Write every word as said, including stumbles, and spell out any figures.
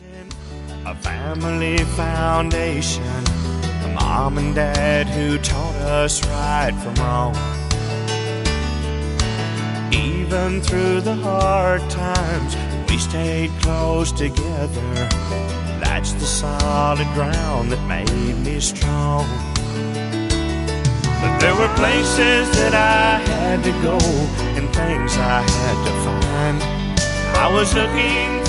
A family foundation, a mom and dad who taught us right from wrong. Even through the hard times, we stayed close together. That's the solid ground that made me strong. But there were places that I had to go and things I had to find. I was looking